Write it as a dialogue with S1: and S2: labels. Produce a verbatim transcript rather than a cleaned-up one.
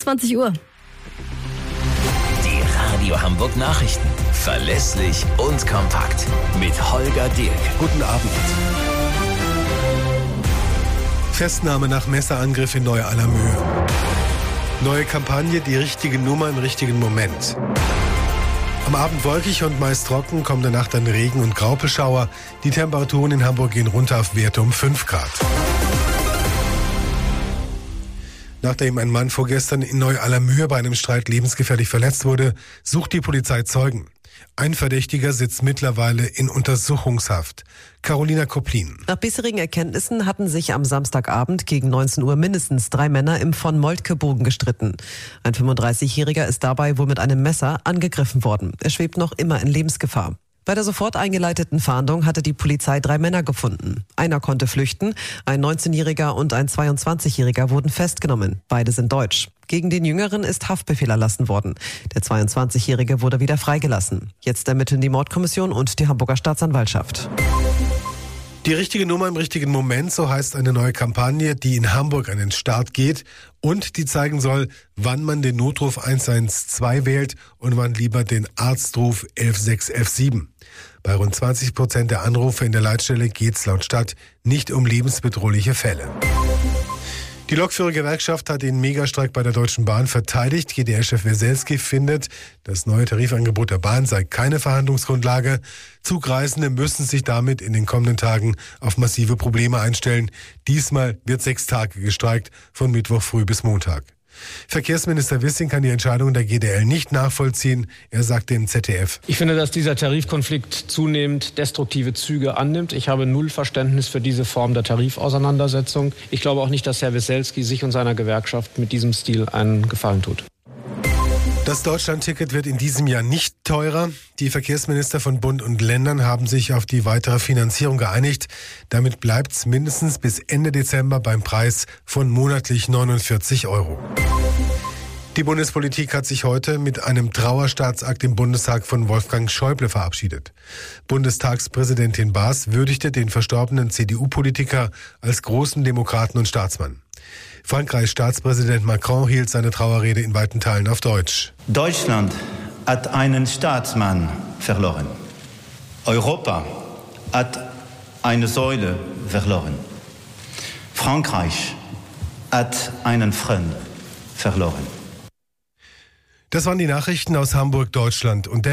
S1: einundzwanzig Uhr.
S2: Die Radio Hamburg Nachrichten. Verlässlich und kompakt. Mit Holger Dirk.
S3: Guten Abend. Festnahme nach Messerangriff in Neu-Allermöhe. Neue Kampagne, die richtige Nummer im richtigen Moment. Am Abend wolkig und meist trocken, kommende Nacht dann Regen und Graupelschauer. Die Temperaturen in Hamburg gehen runter auf Werte um fünf Grad. Nachdem ein Mann vorgestern in Neu-Allermöhe bei einem Streit lebensgefährlich verletzt wurde, sucht die Polizei Zeugen. Ein Verdächtiger sitzt mittlerweile in Untersuchungshaft. Carolina Koplin.
S4: Nach bisherigen Erkenntnissen hatten sich am Samstagabend gegen neunzehn Uhr mindestens drei Männer im von Moltke-Bogen gestritten. Ein fünfunddreißigjähriger ist dabei wohl mit einem Messer angegriffen worden. Er schwebt noch immer in Lebensgefahr. Bei der sofort eingeleiteten Fahndung hatte die Polizei drei Männer gefunden. Einer konnte flüchten, ein neunzehnjähriger und ein zweiundzwanzigjähriger wurden festgenommen. Beide sind deutsch. Gegen den Jüngeren ist Haftbefehl erlassen worden. Der zweiundzwanzigjährige wurde wieder freigelassen. Jetzt ermitteln die Mordkommission und die Hamburger Staatsanwaltschaft.
S3: Die richtige Nummer im richtigen Moment, so heißt eine neue Kampagne, die in Hamburg an den Start geht und die zeigen soll, wann man den Notruf eins eins zwei wählt und wann lieber den Arztruf elf sechs elf sieben. Bei rund zwanzig Prozent der Anrufe in der Leitstelle geht es laut Stadt nicht um lebensbedrohliche Fälle. Die Lokführergewerkschaft hat den Megastreik bei der Deutschen Bahn verteidigt. G D L-Chef Weselski findet, das neue Tarifangebot der Bahn sei keine Verhandlungsgrundlage. Zugreisende müssen sich damit in den kommenden Tagen auf massive Probleme einstellen. Diesmal wird sechs Tage gestreikt, von Mittwoch früh bis Montag. Verkehrsminister Wissing kann die Entscheidung der G D L nicht nachvollziehen. Er sagte im Z D F:
S5: Ich finde, dass dieser Tarifkonflikt zunehmend destruktive Züge annimmt. Ich habe null Verständnis für diese Form der Tarifauseinandersetzung. Ich glaube auch nicht, dass Herr Weselski sich und seiner Gewerkschaft mit diesem Stil einen Gefallen tut.
S3: Das Deutschlandticket wird in diesem Jahr nicht teurer. Die Verkehrsminister von Bund und Ländern haben sich auf die weitere Finanzierung geeinigt. Damit bleibt es mindestens bis Ende Dezember beim Preis von monatlich neunundvierzig Euro. Die Bundespolitik hat sich heute mit einem Trauerstaatsakt im Bundestag von Wolfgang Schäuble verabschiedet. Bundestagspräsidentin Baas würdigte den verstorbenen C D U-Politiker als großen Demokraten und Staatsmann. Frankreichs Staatspräsident Macron hielt seine Trauerrede in weiten Teilen auf Deutsch.
S6: Deutschland hat einen Staatsmann verloren. Europa hat eine Säule verloren. Frankreich hat einen Freund verloren.
S3: Das waren die Nachrichten aus Hamburg, Deutschland und der